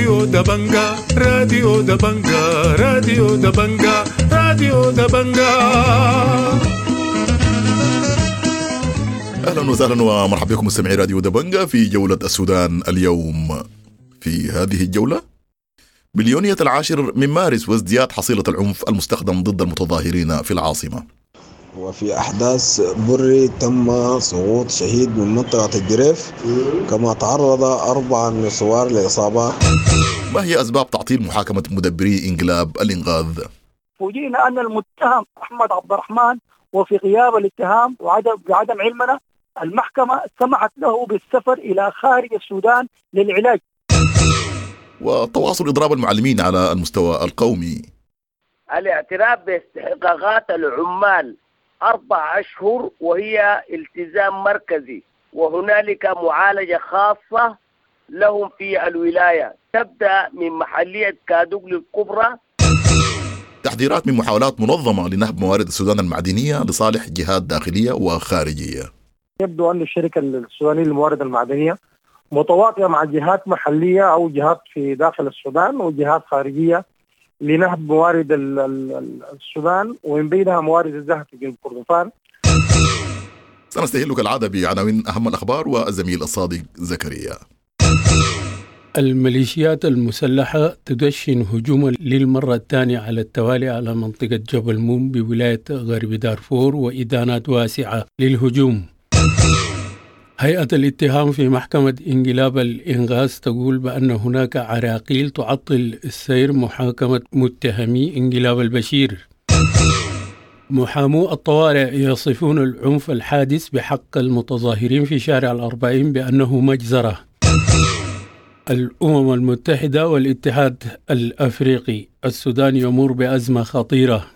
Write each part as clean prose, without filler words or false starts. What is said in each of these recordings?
راديو دبنجا راديو دبنجا راديو دبنجا راديو دبنجا. أهلا وسهلا ومرحبا بكم مستمعي راديو دبنجا في جولة السودان اليوم. في هذه الجولة باليومية 10 من مارس وازدياد حصيلة العنف المستخدم ضد المتظاهرين في العاصمة. وفي أحداث بري تم سقوط شهيد من منطقة الجريف، كما تعرض 4 من الثوار لإصابات. ما هي أسباب تعطيل محاكمة مدبري انقلاب الإنقاذ؟ فوجئنا أن المتهم أحمد عبد الرحمن وفي غياب الاتهام وعدم علمنا المحكمة سمحت له بالسفر إلى خارج السودان للعلاج. وتواصل إضراب المعلمين على المستوى القومي. الاعتراف باستحقاقات العمال 4 أشهر وهي التزام مركزي، وهنالك معالجة خاصة لهم في الولاية تبدأ من محلية كادوغلي الكبرى. تحذيرات من محاولات منظمة لنهب موارد السودان المعدنية لصالح جهات داخلية وخارجية. يبدو أن الشركة السودانية للموارد المعدنية متواطئة مع جهات محلية أو جهات في داخل السودان وجهات خارجية لنهب موارد السودان، ومن بينها موارد الذهب في جنوب كردفان. سنستهل كالعادة بعناوين أهم الأخبار والزميل الصادق زكريا. الميليشيات المسلحة تدشن هجوما للمرة الثانية على التوالي على منطقة جبل موم بولاية غرب دارفور، وإدانات واسعة للهجوم. هيئة الاتهام في محكمة انقلاب الإنغاز تقول بأن هناك عراقيل تعطل السير محاكمة متهمي انقلاب البشير. محامو الطوارئ يصفون العنف الحادث بحق المتظاهرين في شارع 40 بأنه مجزرة. الأمم المتحدة والاتحاد الأفريقي: السودان يمر بأزمة خطيرة.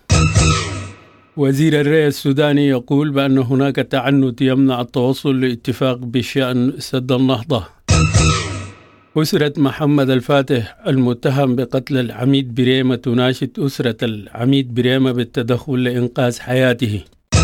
وزير الري السوداني يقول بأن هناك تعنت يمنع التوصل لاتفاق بشأن سد النهضة. أسرة محمد الفاتح المتهم بقتل العميد بريمة تناشد أسرة العميد بريمة بالتدخل لإنقاذ حياته.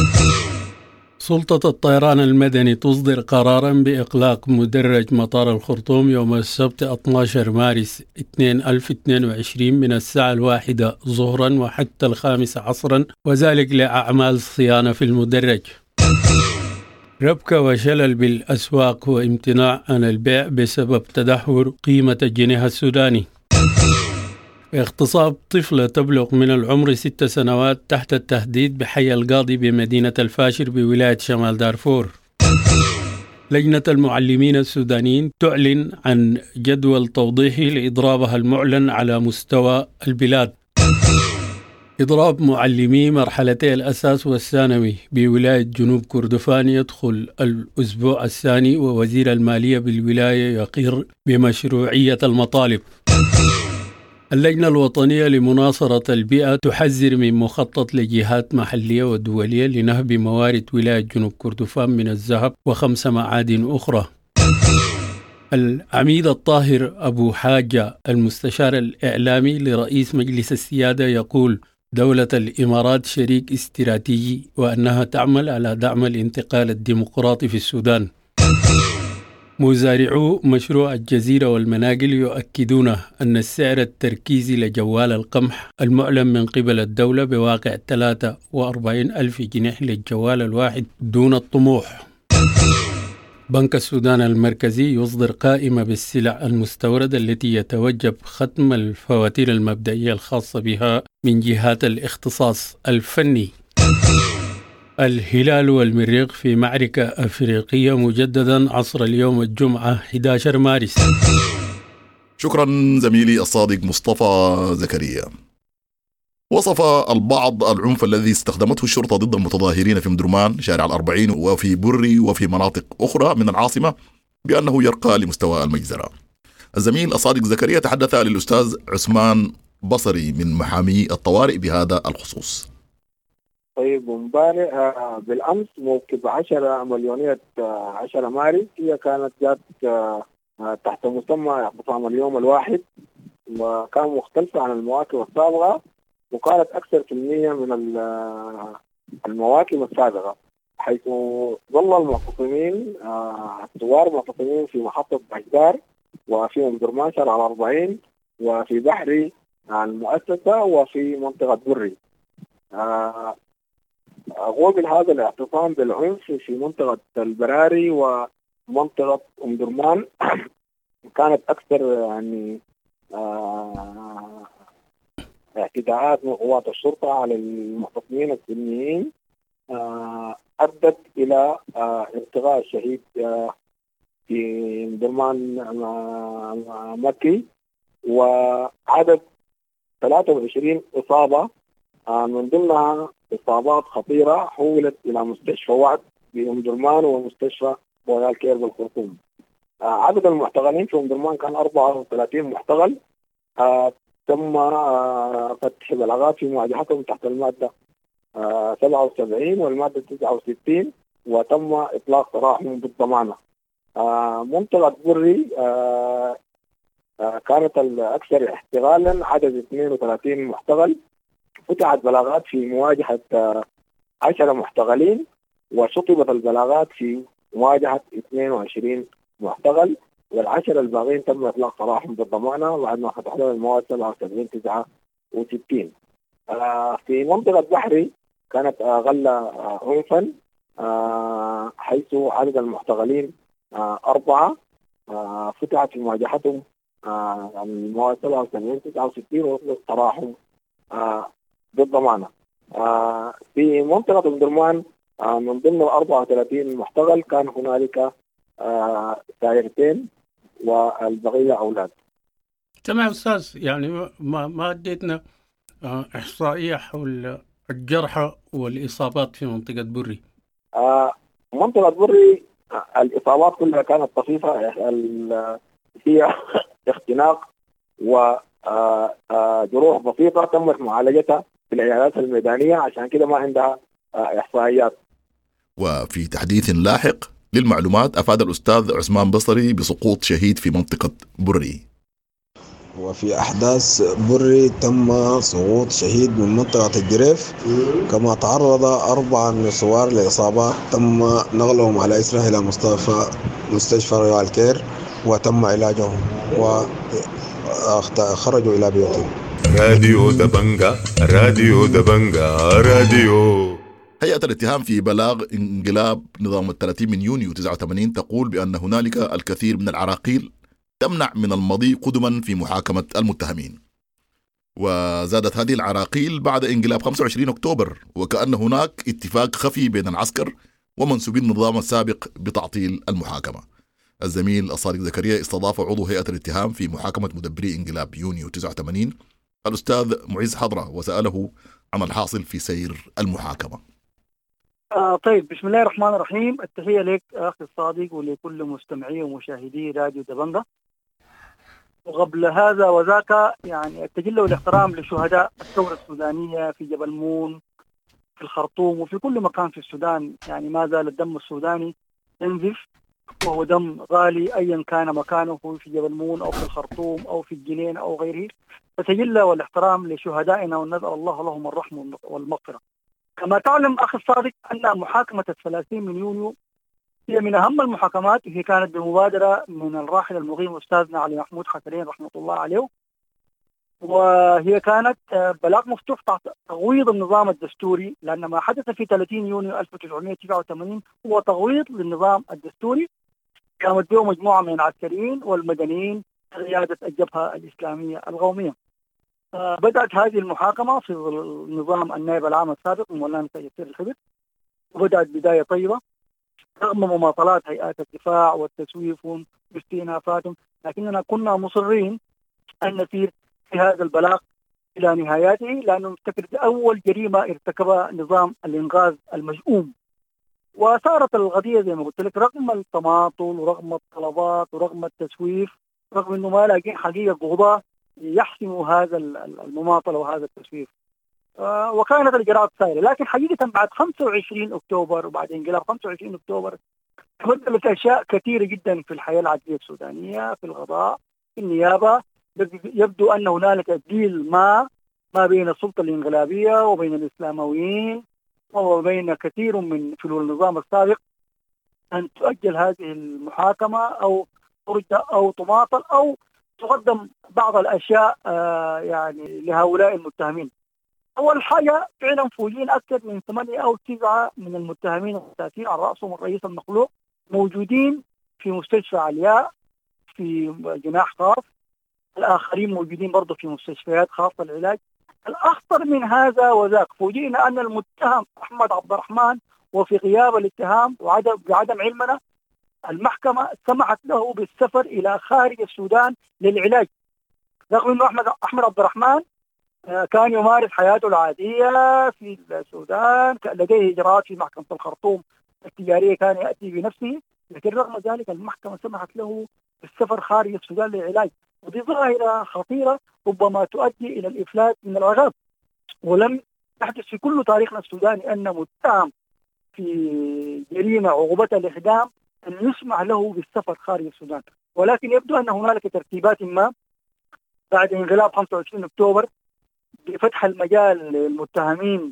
سلطة الطيران المدني تصدر قرارا بإغلاق مدرج مطار الخرطوم يوم السبت 12 مارس 2022 من الساعة 1 ظهرا وحتى 5 عصرا، وذلك لأعمال صيانة في المدرج. ربكة وشلل بالأسواق وامتناع عن البيع بسبب تدهور قيمة الجنيه السوداني. اغتصاب طفلة تبلغ من العمر 6 سنوات تحت التهديد بحي القاضي بمدينة الفاشر بولاية شمال دارفور. لجنة المعلمين السودانيين تعلن عن جدول توضيحي لإضرابها المعلن على مستوى البلاد. إضراب معلمي مرحلتي الأساس والثانوي بولاية جنوب كردفان يدخل الأسبوع الثاني، ووزير المالية بالولاية يقر بمشروعية المطالب. اللجنة الوطنية لمناصرة البيئة تحذر من مخطط لجهات محلية ودولية لنهب موارد ولاية جنوب كردفان من الذهب و5 معادن أخرى. العميد الطاهر أبو حاجة المستشار الإعلامي لرئيس مجلس السيادة يقول دولة الإمارات شريك استراتيجي وأنها تعمل على دعم الانتقال الديمقراطي في السودان. مزارعو مشروع الجزيرة والمناقل يؤكدون أن السعر التركيزي لجوال القمح المعلن من قبل الدولة بواقع 43,000 جنيه للجوال الواحد دون الطموح. بنك السودان المركزي يصدر قائمة بالسلع المستوردة التي يتوجب ختم الفواتير المبدئية الخاصة بها من جهات الاختصاص الفني. الهلال والمريخ في معركة أفريقية مجددا عصر اليوم الجمعة 11 مارس. شكرا زميلي الصادق مصطفى زكريا. وصف البعض العنف الذي استخدمته الشرطة ضد المتظاهرين في مدرمان شارع 40 وفي بري وفي مناطق أخرى من العاصمة بأنه يرقى لمستوى المجزرة. الزميل الصادق زكريا تحدث للأستاذ عثمان بصري من محامي الطوارئ بهذا الخصوص. طيب امبارح بالامس موكب 10 مليونية 10 مارس هي كانت جات تحت مسمى اعتصام اليوم الواحد، وكان مختلفة عن المواكب السابقة، وكانت أكثر كمية من المواكب السابقة، حيث ظل المعتصمين الثوار معتصمين في محطة بحدار وفي مدرمان شارع 40 وفي بحري المؤسسة وفي منطقة بري. قوبل هذا الاعتصام بالعنف في منطقة البراري ومنطقة أم درمان كانت أكثر يعني اعتداءات من قوات الشرطة على المعتصمين السلميين أدت إلى ارتقاء الشهيد في أم درمان مكي، وعدد 23 إصابة من ضمنها إصابات خطيرة حولت إلى مستشفى وعد في أم درمان ومستشفى بويال كير بالخرطوم. عدد المحتغلين في أم درمان كان 34 محتغل. تم فتح بلاغات في مواجهتهم تحت المادة 77 والمادة 69 وتم إطلاق سراحهم بالضمانة. منطقة بري كانت الأكثر احتغالا، عدد 32 محتغل. فتحت بلاغات في مواجهة 10 محتغلين وشطبت البلاغات في مواجهة 22 محتغل، والعشرة الباقين تم إطلاق سراحهم بالضمانة بعد ما فتح لهم المواد 77 69. في منطقة بحري كانت أقل عنفا، حيث عدد المحتغلين 4. فتحت في مواجهتهم المواد 77 69 وإطلاق سراحهم بالضمانة. في منطقة أم درمان من ضمن 34 محتغل كان هنالك سائرتين والبقية أولاد. تمام أستاذ، يعني ما اديتنا إحصائية حول الجرحى والإصابات في منطقة بري. منطقة بري الإصابات كلها كانت طفيفة، هي اختناق وجروح بسيطة تمت معالجتها في العيادات الميدانية، عشان كده ما عندها إحصائيات. وفي تحديث لاحق للمعلومات أفاد الأستاذ عثمان بصري بسقوط شهيد في منطقة بري. وفي أحداث بري تم سقوط شهيد من منطقة الجريف، كما تعرض 4 نسوار لإصابات تم نقلهم على إسره إلى مستشفى رويال كير وتم علاجهم وخرجوا إلى بيوتهم. راديو دبنجا راديو دبنجا راديو. هيئة الاتهام في بلاغ انقلاب نظام 30 من يونيو 89 تقول بأن هنالك الكثير من العراقيل تمنع من المضي قدما في محاكمة المتهمين. وزادت هذه العراقيل بعد انقلاب 25 أكتوبر، وكأن هناك اتفاق خفي بين العسكر ومنسوبي النظام السابق بتعطيل المحاكمة. الزميل الصادق زكريا استضاف عضو هيئة الاتهام في محاكمة مدبري انقلاب يونيو 89 الأستاذ معز حضرة وسأله عن الحاصل في سير المحاكمة. طيب، بسم الله الرحمن الرحيم. التحية لك أخي الصادق ولكل مستمعي ومشاهدي راديو دبنجا. وقبل هذا وذاك يعني التجلي والاحترام لشهداء الثورة السودانية في جبل مون، في الخرطوم، وفي كل مكان في السودان. يعني ما زال الدم السوداني ينزف، وهو دم غالي أيا كان مكانه، في جبل مون أو في الخرطوم أو في الجنين أو غيره. فتجلى والاحترام لشهدائنا ونسأل الله لهم الرحمة والمغفرة. كما تعلم أخي الصادق أن محاكمة 30 من يونيو هي من أهم المحاكمات، وهي كانت بمبادرة من الراحل المغيم أستاذنا علي محمود حسنين رحمة الله عليه. وهي كانت بلاغ مفتوح تحت تغويض النظام الدستوري، لأن ما حدث في 30 يونيو 1989 هو تغويض للنظام الدستوري قامت به مجموعة من العسكريين والمدنيين قيادة الجبهة الإسلامية القومية. بدأت هذه المحاكمة في نظام النائب العام السابق مولانا سيد ياسر الخضر، وبدأت بداية طيبة رغم مماطلات هيئات الدفاع والتسويف واستئنافاتهم، لكننا كنا مصرين أن نسير في هذا البلاغ إلى نهاياته، لأنه نفتكر أول جريمة ارتكبها نظام الإنقاذ المشؤوم. وصارت القضية زي ما قلت لك رغم التماطل ورغم الطلبات ورغم التسويف، رغم أنه ما لاقين حقيقة قضاة يحسموا هذا المماطلة وهذا التسويف، وكانت الإجراءات سائلة. لكن حقيقة بعد 25 أكتوبر وبعد انقلاب 25 أكتوبر تبدلت أشياء كثيرة جدا في الحياة العادية السودانية، في القضاء، في النيابة. يبدو أن هنالك ديل ما بين السلطة الإنقلابية وبين الإسلامويين وبين كثير من فلول النظام السابق أن تؤجل هذه المحاكمة أو ترجع أو تماطل أو تقدم بعض الأشياء يعني لهؤلاء المتهمين. أول حاجة فعلا فوجين أكثر من 8 أو 9 من المتهمين المحتاجين على رأسهم الرئيس المخلوع موجودين في مستشفى علياء في جناح خاص، الآخرين موجودين برضه في مستشفيات خاصة للعلاج. الأخطر من هذا وذاك فوجئنا أن المتهم أحمد عبد الرحمن وفي غياب الاتهام بعدم علمنا المحكمة سمحت له بالسفر إلى خارج السودان للعلاج، رغم أنه أحمد عبد الرحمن كان يمارس حياته العادية في السودان، لديه إجراءات في محكمة الخرطوم التجارية كان يأتي بنفسه، لكن رغم ذلك المحكمة سمحت له بالسفر خارج السودان للعلاج. ودي ظاهرة خطيرة ربما تؤدي إلى الإفلات من العقاب. ولم يحدث في كل تاريخنا السوداني أن متهم في جريمة عقوبتها الإعدام أن يسمح له بالسفر خارج السودان. ولكن يبدو أن هنالك ترتيبات ما بعد انقلاب 25 أكتوبر بفتح المجال للمتهمين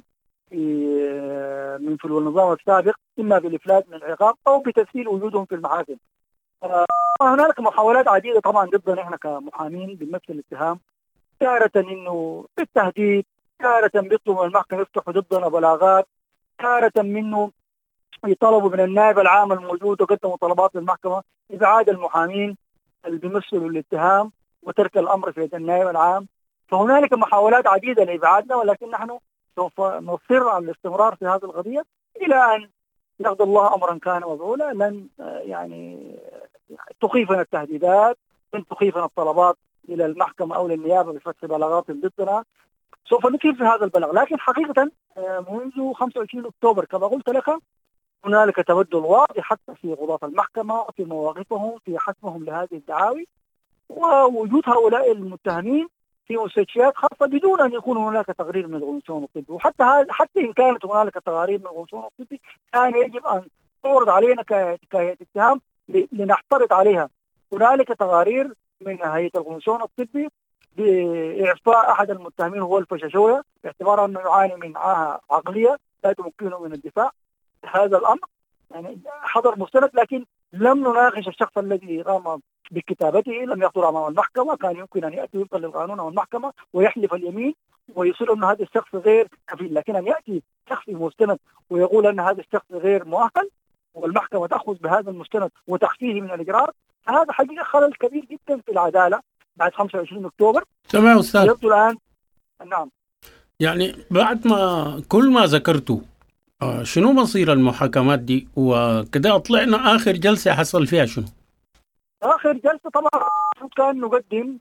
في النظام السابق إما بالإفلات من العقاب أو بتسهيل وجودهم في المحاكم. هنالك محاولات عديدة طبعا ضدنا نحن كمحامين بنمثل الاتهام، تارة إنه بالتهديد، تارة بيطلبوا من المحكمة يفتحوا ضدنا بلاغات، تارة منه يطلبوا من النائب العام الموجود وقدموا طلبات للمحكمة إبعاد المحامين اللي بيمثلوا الاتهام وترك الأمر في يد النائب العام. فهنالك محاولات عديدة لإبعادنا، ولكن نحن سوف نصر على الاستمرار في هذه القضية إلى أن يقضي الله أمرا كان مفعولا. لن يعني تخيفنا التهديدات، لن تخيفنا الطلبات إلى المحكمة أو للنيابة بفتح بلاغات ضدنا، سوف نكيف في هذا البلاغ. لكن حقيقة منذ 25 أكتوبر كما قلت لك هنالك تبدل واضح حتى في قضاة المحكمة وفي مواقفهم في حسمهم لهذه الدعاوي، ووجود هؤلاء المتهمين في مستشفيات خاصة بدون أن يكون هناك تقرير من الغنسون الطبي. حتى إن كانت هنالك تقارير من الغنسون الطبي كان يجب أن تعرض علينا كهيئة اتهام لنحترض عليها. هنالك تقارير من هيئة الغنسون الطبي بإعفاء أحد المتهمين هو الفشاشوية باعتبار أنه يعاني من عاهة عقلية لا تمكنه من الدفاع. هذا الأمر يعني حضر مستند، لكن لم نناقش الشخص الذي قام بكتابته، لم يحضر أمام المحكمة. كان يمكن أن يأتي وفقا للقانون أو المحكمة ويحلف اليمين ويصير أن هذا الشخص غير كفيل، لكن أن يأتي شخص مستند ويقول أن هذا الشخص غير مؤهل والمحكمة تأخذ بهذا المستند وتخفيه من الإجراءات، هذا حقيقة خلل كبير جدا في العدالة بعد 25 أكتوبر. تمام أستاذ. يبدو الآن نعم يعني بعد ما كل ما ذكرته شنو مصير المحاكمات دي وكده؟ طلعنا آخر جلسة حصل فيها شنو؟ آخر جلسة طبعا كان نقدم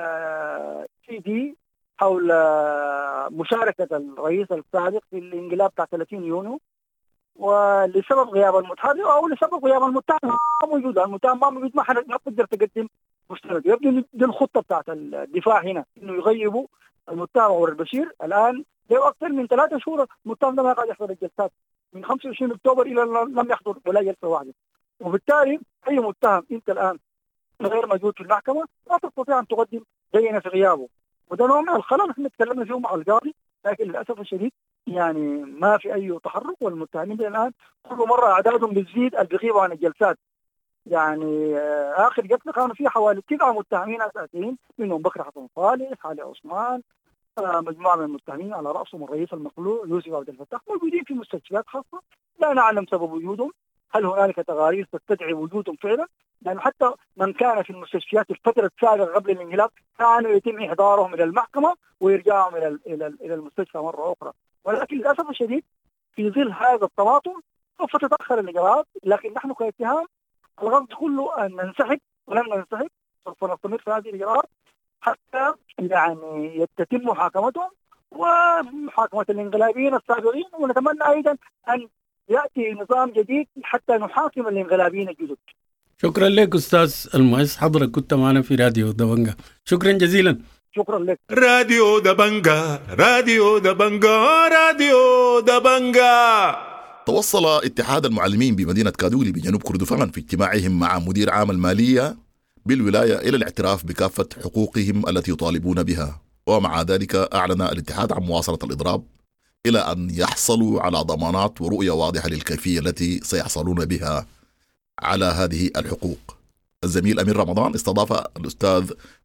CD حول مشاركة الرئيس السابق في الانقلاب بتاع 30 يونيو، ولسبب غياب المتهم أو لسبب غياب المتهم ما موجود، المتهم ما موجود، ما تقدر تقدم مستند. يبدو دي الخطة بتاعت الدفاع هنا إنه يغيبوا المتهم عمر البشير. الآن له أكثر من 3 شهور المتهم ده ما قاعد يحضر الجلسات من 25 أكتوبر إلى لم يحضر ولا جلسة واحدة، وبالتالي أي متهم أنت الآن غير موجود في المحكمة لا تستطيع أن تقدم بينة في غيابه، وده نوع من الخلل احنا تكلمنا فيه مع القاضي، لكن للأسف الشديد يعني ما في أي تحرك. والمتهمين الآن كل مرة أعدادهم بتزيد البغيبة عن الجلسات. يعني آخر جلسة كانوا فيه حوالي 9 متهمين أساسيين، منهم بكر حسن صالح، علي عثمان، مجموعة من المتهمين على رأسهم الرئيس المخلوع يوسف عبد الفتاح، موجودين في مستشفيات خاصة لا نعلم سبب وجودهم. هل هنالك تقارير تستدعي وجودهم فعلا؟ لأنه حتى من كان في المستشفيات في الفترة السابقة قبل الانقلاب كانوا يتم إحضارهم إلى المحكمة ويرجعهم إلى المستشفى مرة أخرى، ولكن للأسف الشديد في ظل هذا التواطؤ سوف تتأخر الإجراءات. لكن نحن كاتهام الغرض كله أن ننسحب، ولن ننسحب، سوف نستمر في هذه الإجراءات حتى يعني يتم محاكمتهم ومحاكمة الانقلابيين السابقين، ونتمنى أيضا أن يأتي نظام جديد حتى نحاكم الانقلابيين الجدد. شكرا لك أستاذ المؤسس، حضرتك كنت معنا في راديو دبنجة، شكرا جزيلا. شكرا لك. راديو دبنجة، راديو دبنجة، راديو دبنجة. توصل اتحاد المعلمين بمدينة كادولي بجنوب كردفان في اجتماعهم مع مدير عام المالية بالولاية إلى الاعتراف بكافة حقوقهم التي يطالبون بها، ومع ذلك أعلن الاتحاد عن مواصلة الإضراب إلى أن يحصلوا على ضمانات ورؤية واضحة للكيفية التي سيحصلون بها على هذه الحقوق. الزميل أمير رمضان استضاف الأستاذ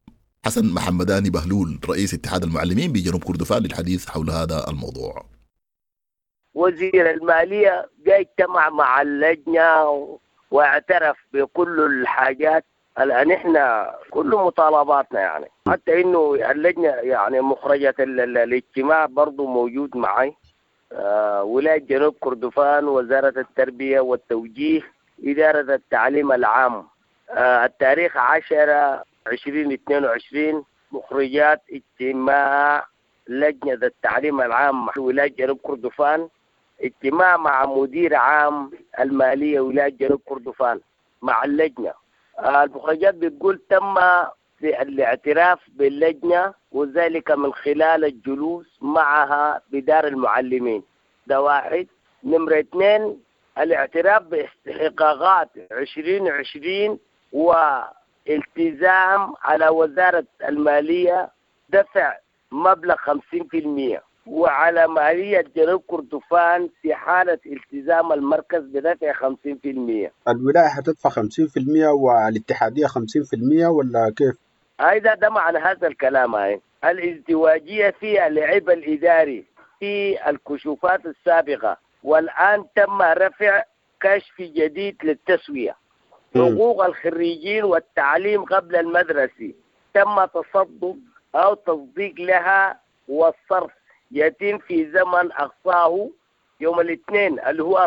حسن محمداني بهلول رئيس اتحاد المعلمين بجنوب كردفان للحديث حول هذا الموضوع. وزير المالية جاء اجتمع مع اللجنة واعترف بكل الحاجات. الآن احنا كل مطالباتنا يعني حتى انه اللجنة يعني مخرجة الاجتماع برضو موجود معي. ولاية جنوب كردفان، وزارة التربية والتوجيه، إدارة التعليم العام. التاريخ 10/20/22 مخرجات اجتماع لجنة التعليم العام ولاية جنوب كردفان، اجتماع مع مدير عام المالية ولاية جنوب كردفان مع اللجنة. المخرجات بتقول تم في الاعتراف باللجنة، وذلك من خلال الجلوس معها بدار المعلمين. ده واحد. نمرة 2 الاعتراف باستحقاقات 2020 والتزام على وزارة المالية دفع مبلغ 50%، وعلى مالية جنوب كردفان في حالة التزام المركز بدفع 50%. الولاية هتدفع 50% والاتحادية 50% ولا كيف؟ ده معنى هذا الكلام. الازدواجية في العبء الإداري في الكشوفات السابقة، والآن تم رفع كشف جديد للتسوية. حقوق الخريجين والتعليم قبل المدرسي تم تصدق أو تصديق لها، والصرف يتم في زمن أقصاه يوم الاثنين اللي هو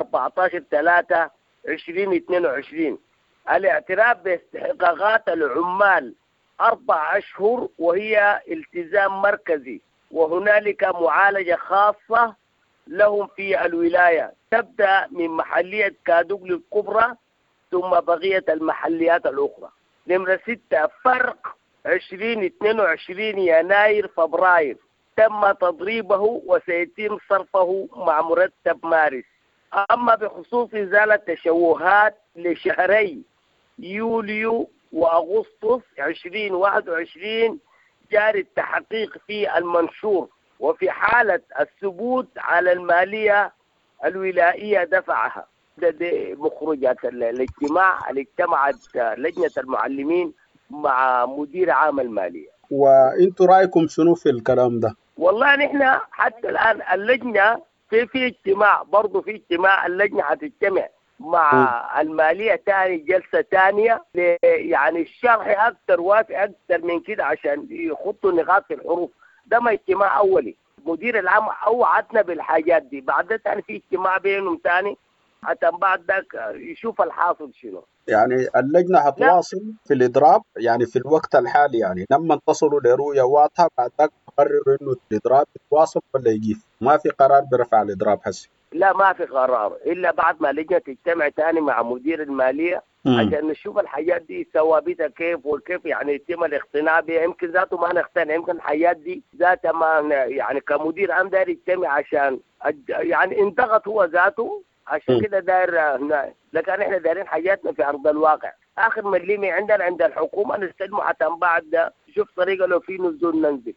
14/3/2022. الاعتراف باستحقاقات العمال 4 أشهر وهي التزام مركزي، وهنالك معالجة خاصة لهم في الولاية تبدأ من محلية كادوغلي الكبرى ثم بقية المحليات الأخرى. نمرة 6 فرق 2022 يناير فبراير تم تضريبه وسيتم صرفه مع مرتب مارس. أما بخصوص إزالة تشوهات لشهري يوليو وأغسطس 2021 جاري التحقيق في المنشور، وفي حالة الثبوت على المالية الولائية دفعها. ده مخرجات الاجتماع اللي اجتمعت لجنة المعلمين مع مدير عام المالية. وانتوا رأيكم شنو في الكلام ده؟ والله نحن حتى الآن اللجنة في اجتماع، برضو في اجتماع اللجنة هتجتمع مع المالية تاني جلسة تانية يعني الشرح أكثر وافي أكثر من كده عشان يخطوا نقاط في الحروف. ده ما اجتماع أولي، مدير العام أوعدنا بالحاجات دي، بعد تاني في اجتماع بينهم تاني حتى بعد ذاك يشوف الحاصل شنو. يعني اللجنة هتواصل في الإضراب يعني في الوقت الحالي، يعني لما تصلوا لرؤية واضحة بعد ذاك تقرروا إنه الإضراب يتواصل ولا يجيف؟ ما في قرار برفع الإضراب هسه؟ لا ما في قرار إلا بعد ما اللجنة تجتمع تاني مع مدير المالية عشان نشوف الحاجات دي ثوابتها كيف وكيف يعني يتم الاقتناع بها. يمكن ذاته ما نقتنع، يمكن الحاجات دي ذاتها ما يعني كمدير عام داير يجتمع عشان يعني انضغط هو ذاته عشان كده داير. لكن احنا دايرين حاجاتنا في ارض الواقع. اخر مليمي عندنا عند الحكومه نستلمه حتى بعد نشوف طريقه لو في نزول ننزل.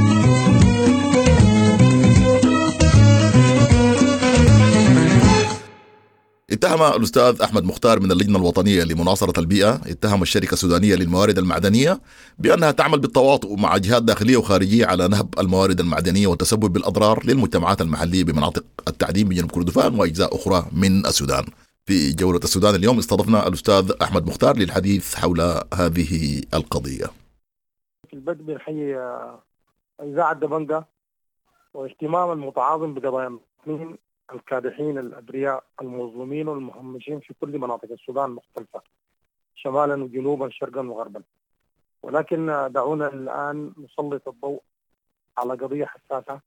اتهم الأستاذ أحمد مختار من اللجنة الوطنية لمناصرة البيئة اتهم الشركة السودانية للموارد المعدنية بأنها تعمل بالتواطؤ مع جهات داخلية وخارجية على نهب الموارد المعدنية والتسبب بالأضرار للمجتمعات المحلية بمناطق التعدين بجنوب كردفان وأجزاء أخرى من السودان. في جولة السودان اليوم استضفنا الأستاذ أحمد مختار للحديث حول هذه القضية. في البدء بنحيي إذاعة دبنجة واهتمام المتعاظم بقضايا المسلمين الكادحين الأبرياء المظلومين والمهمشين في كل مناطق السودان مختلفة شمالا وجنوبا شرقا وغربا. ولكن دعونا الآن نسلط الضوء على قضية حساسة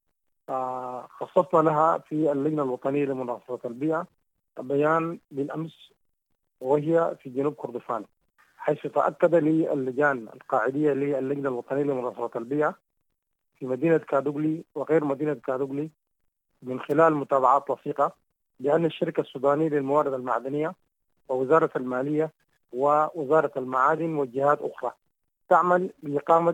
خصصنا لها في اللجنة الوطنية لمناصرة البيئة بيان بالأمس، وهي في جنوب كردفان، حيث تأكد لي اللجان القاعدية للجنة الوطنية لمناصرة البيئة في مدينة كادوغلي وغير مدينة كادوغلي من خلال متابعات لصيقة بأن الشركة السودانية للموارد المعدنية ووزارة المالية ووزارة المعادن وجهات أخرى تعمل بإقامة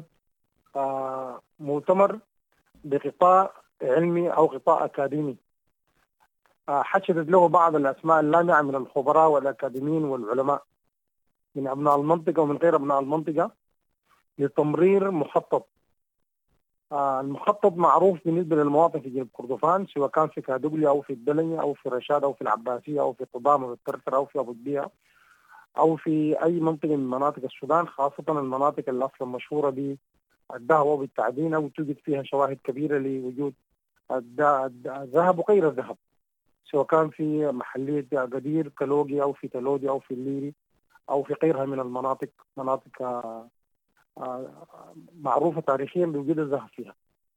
مؤتمر بقطاع علمي أو قطاع أكاديمي حشدت له بعض الأسماء اللامعة من الخبراء والأكاديميين والعلماء من أبناء المنطقة ومن غير أبناء المنطقة لتمرير مخطط. المخطط معروف بالنسبة للمواطن في جنوب كردفان، سواء كان في كادوغلي أو في الدلنية أو في رشاد أو في العباسية أو في قضام أو في الترتر أو في أبو البيع أو في أي منطقة من مناطق السودان، خاصة المناطق اللي أصلا مشهورة بالذهب وبالتعدين أو توجد فيها شواهد كبيرة لوجود الذهب وغير الذهب، سواء كان في محلية قدير كالوجي أو في تلودي أو في الليري أو في غيرها من المناطق، مناطق معروفة تاريخيا بوجود الذهب فيها.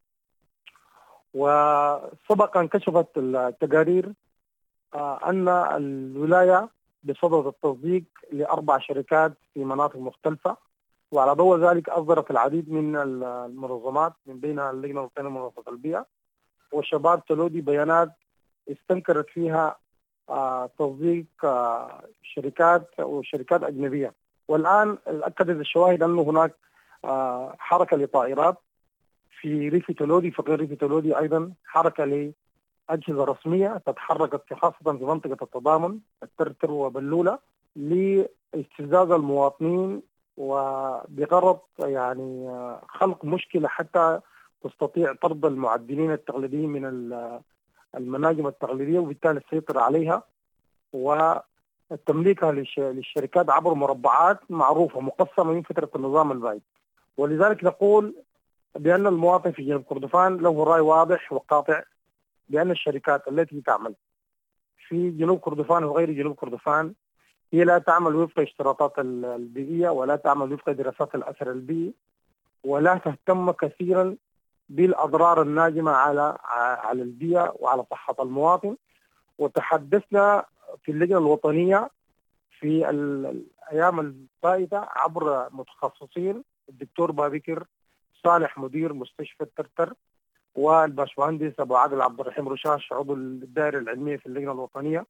وسبق أن كشفت التقارير أن الولاية بصدد التصديق ل4 شركات في مناطق مختلفة، وعلى ضوء ذلك أصدرت العديد من المنظمات من بينها اللجنة الوطنية لمنظمة البيئة وشباب تلودي بيانات استنكرت فيها تصديق شركات وشركات أجنبية. والآن أكدت الشواهد أنه هناك حركة لطائرات في ريف تلودي، في غير ريف تلودي أيضا حركة لأجهزة رسمية تتحرك خاصة في منطقة التضامن الترتر وبلولة لاستفزاز المواطنين وبغرض يعني خلق مشكلة حتى تستطيع طرد المعدنين التقليديين من المناجم التقليدية وبالتالي السيطرة عليها وتمليكها للشركات عبر مربعات معروفة مقسمة من فترة النظام البائد. ولذلك نقول بأن المواطن في جنوب كردفان له رأي واضح وقاطع بأن الشركات التي تعمل في جنوب كردفان وغير جنوب كردفان هي لا تعمل وفق اشتراطات البيئية ولا تعمل وفق دراسات الأثر البيئي ولا تهتم كثيرا بالأضرار الناجمة على البيئة وعلى صحة المواطن. وتحدثنا في اللجنة الوطنية في الأيام الفائتة عبر متخصصين، الدكتور بابكر صالح مدير مستشفى الترتر والباشمهندس أبو عادل عبد الرحيم رشاش عضو الدائرة العلمية في اللجنة الوطنية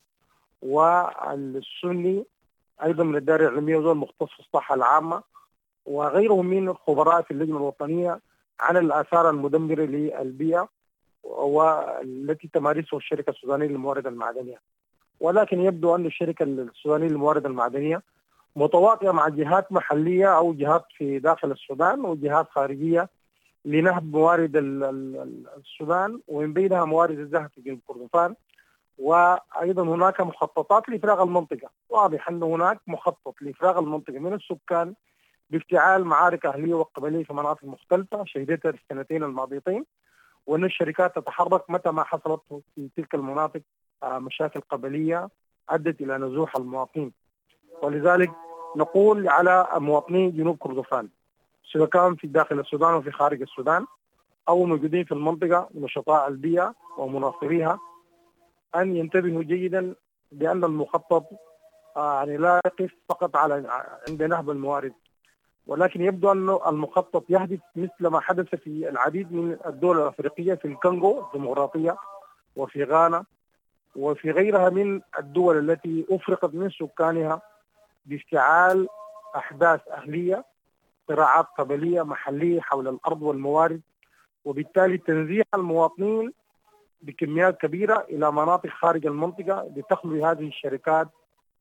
والسني أيضا من الدائرة العلمية وزول مختص في الصحة العامة وغيرهم من الخبراء في اللجنة الوطنية عن الآثار المدمرة للبيئة والتي تمارسه الشركة السودانية للموارد المعدنية. ولكن يبدو أن الشركة السودانية للموارد المعدنية متواطئة مع جهات محلية أو جهات في داخل السودان وجهات خارجية لنهب موارد السودان ومن بينها موارد الذهب في جنوب كردفان. وأيضا هناك مخططات لإفراغ المنطقة، واضح أن هناك مخطط لإفراغ المنطقة من السكان بافتعال معارك أهلية وقبلية في مناطق مختلفة شهدتها في السنتين الماضيتين، وأن الشركات تتحرك متى ما حصلت في تلك المناطق مشاكل قبلية أدت إلى نزوح المواطنين. ولذلك نقول على مواطني جنوب كردفان سواء كان في داخل السودان وفي خارج السودان أو موجودين في المنطقة نشطاء البيئة ومناصريها أن ينتبهوا جيدا بأن المخطط يعني لا يقف فقط عند نهب الموارد، ولكن يبدو أن المخطط يهدف مثل ما حدث في العديد من الدول الأفريقية في الكونغو الديمقراطية وفي غانا وفي غيرها من الدول التي أفرقت من سكانها بافتعال أحداث أهلية، صراعات قبلية محلية حول الأرض والموارد، وبالتالي تنزيح المواطنين بكميات كبيرة إلى مناطق خارج المنطقة لتخلو هذه الشركات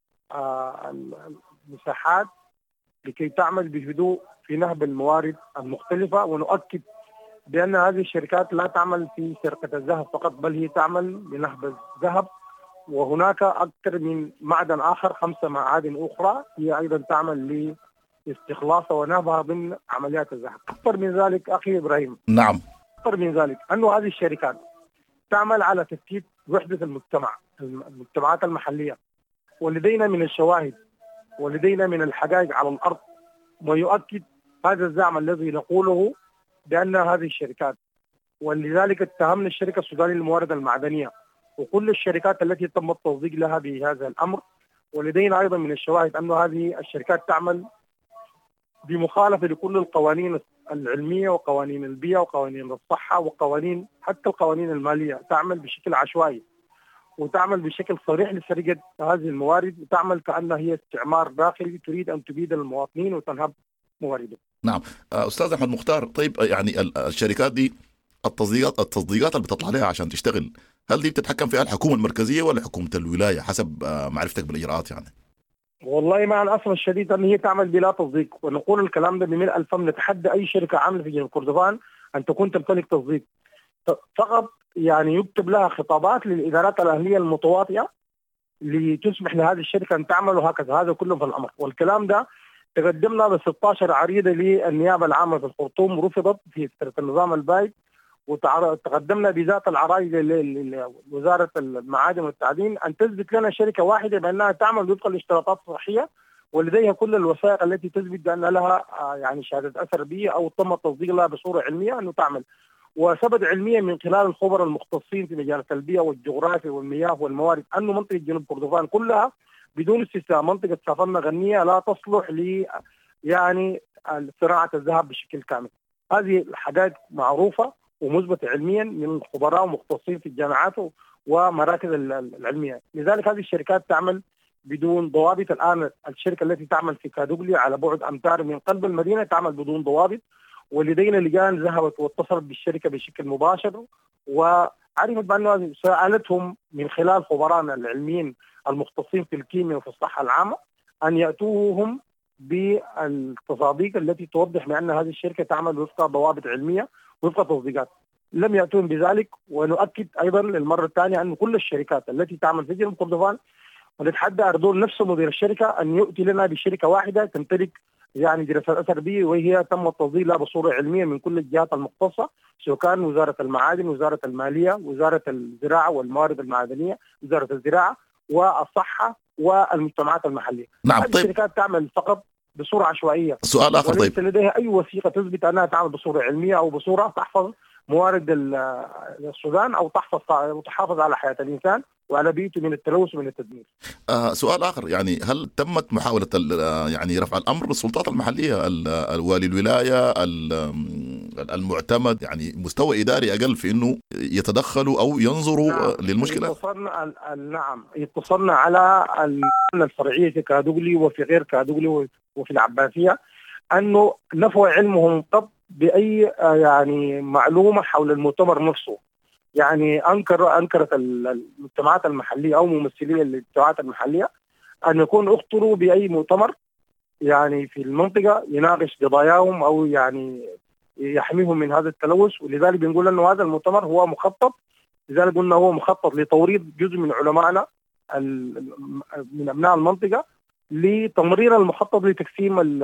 المساحات لكي تعمل بهدوء في نهب الموارد المختلفة. ونؤكد بأن هذه الشركات لا تعمل في سرقة الذهب فقط بل هي تعمل بنهب الذهب، وهناك أكثر من معدن آخر 5 معادن أخرى هي أيضا تعمل لاستخلاصها ونهبها ضمن عمليات الذهب. أكثر من ذلك أخي إبراهيم، نعم، أكثر من ذلك أنه هذه الشركات تعمل على تفتيت وحدة المجتمعات المحلية، ولدينا من الشواهد ولدينا من الحقائق على الأرض ما يؤكد هذا الزعم الذي نقوله بأن هذه الشركات. ولذلك اتهمنا الشركة السودانية للموارد المعدنية وكل الشركات التي تم التصديق لها بهذا الأمر، ولدينا أيضا من الشواهد أن هذه الشركات تعمل بمخالفة لكل القوانين العلمية وقوانين البيئة وقوانين الصحة وقوانين حتى القوانين المالية، تعمل بشكل عشوائي وتعمل بشكل صريح لسرقة هذه الموارد، وتعمل كأنها هي استعمار داخلي تريد أن تبيد المواطنين وتنهب موارده. نعم أستاذ أحمد مختار، طيب يعني الشركات دي التصديقات اللي بتطلع عليها عشان تشتغل، هل دي بتتحكم فيها الحكومة المركزية ولا حكومة الولاية حسب معرفتك بالإجراءات يعني؟ والله مع الاسف الشديد ان هي تعمل بلا تصديق، ونقول الكلام ده بملء الفم. نتحدى اي شركه عامله في جنوب كردفان ان تكون تمتلك تصديق فقط، يعني يكتب لها خطابات للادارات الاهليه المتواطئه لتسمح لهذه الشركه ان تعمل، وهكذا. هذا كله في الامر. والكلام ده تقدمنا ب 16 عريضه للنيابه العامه في الخرطوم، رفضت في النظام البايد، وتقدمنا بذات العرائض لوزاره المعادن والتعدين ان تثبت لنا شركه واحده بانها تعمل وفق الاشتراطات الصحيه ولديها كل الوثائق التي تثبت بان لها يعني شهاده اثر بيئه او تم التصديق لها بصوره علميه انه تعمل. وثبت علميا من خلال الخبراء المختصين في مجال البيئه والجغرافيا والمياه والموارد انه منطقه جنوب كردفان كلها بدون استثناء منطقه سافرنا غنيه لا تصلح ل يعني صناعه الذهب بشكل كامل. هذه الحاجات معروفه ومثبته علميا من خبراء ومختصين في الجامعات ومراكز العلميه. لذلك هذه الشركات تعمل بدون ضوابط. الان الشركه التي تعمل في كادوغلي على بعد امتار من قلب المدينه تعمل بدون ضوابط، ولدينا لجان ذهبت واتصلت بالشركه بشكل مباشر وعرفت بانه سالتهم من خلال خبراءنا العلميين المختصين في الكيمياء وفي الصحه العامه ان ياتوهم بالتصاديق التي توضح بان هذه الشركه تعمل وفق ضوابط علميه وفق تصديقات. لم ياتون بذلك. ونؤكد ايضا للمره الثانيه ان كل الشركات التي تعمل في جنوب كردفان، ونتحدى اردول نفسه مدير الشركه ان يؤتي لنا بشركه واحده تمتلك يعني دراسات اثر بيئي وهي تم التصديق لها بصوره علميه من كل الجهات المختصه، سواء كان وزاره المعادن، وزاره الماليه، وزاره الزراعه والموارد المعدنيه، وزاره الزراعه والصحه والمجتمعات المحليه. نعم. طيب الشركات تعمل فقط بصوره عشوائيه. سؤال اخر. طيب وليس لديها اي وثيقه تثبت انها تعمل بصوره علميه او بصوره تحفظ موارد السودان او تحافظ على حياه الانسان وعلى بيئته من التلوث ومن التدمير. سؤال آخر، يعني هل تمت محاولة يعني رفع الأمر للسلطات المحلية، والي الولاية، المعتمد، يعني مستوى إداري أقل في أنه يتدخلوا أو ينظروا للمشكلة؟ نعم، اتصلنا على الفرعية في كادوغلي وفي غير كادوغلي وفي العباسية أنه نفوا علمهم قط بأي يعني معلومة حول المؤتمر نفسه. يعني أنكرت المجتمعات المحلية أو ممثلي المجتمعات المحلية أن يكون اختروا بأي مؤتمر يعني في المنطقة يناقش قضاياهم أو يعني يحميهم من هذا التلوث. ولذلك بنقول أنه هذا المؤتمر هو مخطط. لذلك قلنا هو مخطط لتوريط جزء من علمائنا من أبناء المنطقة لتمرير المخطط لتقسيم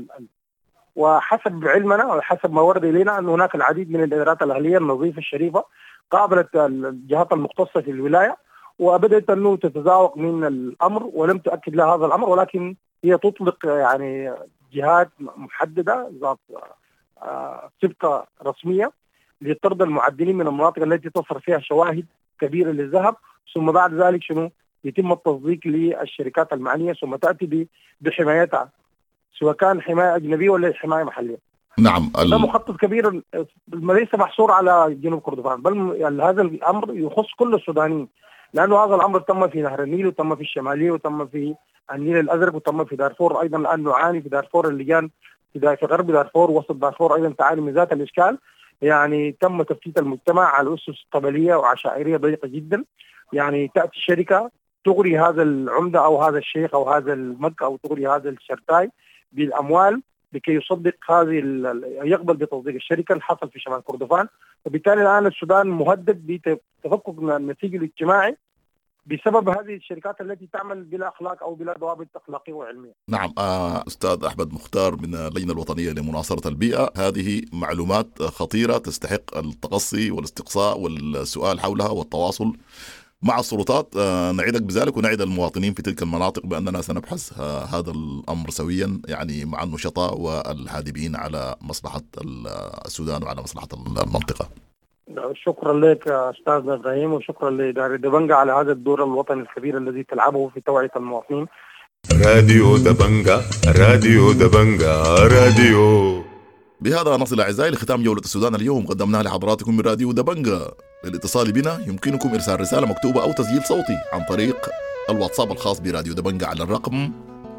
وحسب علمنا وحسب ما ورد إلينا أن هناك العديد من الإدارات الأهلية النظيفة الشريفة قابلت الجهات المختصة في الولاية وبدأت أنه تتذاوق من الأمر ولم تؤكد لها هذا الأمر، ولكن هي تطلق يعني جهات محددة ذات سبقة رسمية لطرد المعدنين من المناطق التي تصر فيها شواهد كبيرة للذهب، ثم بعد ذلك يتم التصديق للشركات المعنية ثم تأتي بحمايتها سواء كان حماية أجنبية ولا حماية محلية. نعم. هذا مخطط كبير ليس محصور على جنوب كردفان، بل هذا الأمر يخص كل السودانيين، لأنه هذا الأمر تم في نهر النيل وتم في الشمالية وتم في النيل الأزرق وتم في دارفور أيضا. الآن نعاني في دارفور اللجان في غرب دارفور وسط دارفور أيضا تعاني من ذات الإشكال. يعني تم تفتيت المجتمع على أسس قبلية وعشائرية ضيقة جدا. يعني تأتي شركة تغري هذا العمدة أو هذا الشيخ أو هذا المك أو تغري هذا الشرطاي بالأموال لكي يصدق يقبل بتصديق الشركة اللي حصل في شمال كردفان. وبالتالي الآن السودان مهدد بتفكك النسيج الاجتماعي بسبب هذه الشركات التي تعمل بلا أخلاق أو بلا ضوابط أخلاقية وعلمية. نعم. أستاذ أحمد مختار من اللجنة الوطنية لمناصرة البيئة، هذه معلومات خطيرة تستحق التقصي والاستقصاء والسؤال حولها والتواصل مع السلطات. نعيدك بذلك ونعيد المواطنين في تلك المناطق بأننا سنبحث هذا الأمر سويا، يعني مع النشطاء والحادبين على مصلحة السودان وعلى مصلحة المنطقة. شكرا لك أستاذ إبراهيم، وشكرا لإدارة دبنجة على هذا الدور الوطني الكبير الذي تلعبه في توعية المواطنين. راديو دبنجة، راديو دبنجة، راديو. بهذا نصل أعزائي لختام جولة السودان اليوم قدمناها لحضراتكم من راديو دبنجة. للاتصال بنا يمكنكم إرسال رسالة مكتوبة أو تسجيل صوتي عن طريق الواتساب الخاص براديو دبنجة على الرقم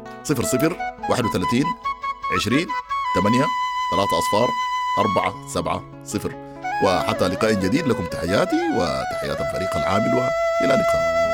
0031 20 8 3 470. وحتى لقاء جديد لكم تحياتي وتحيات الفريق العامل وإلى اللقاء.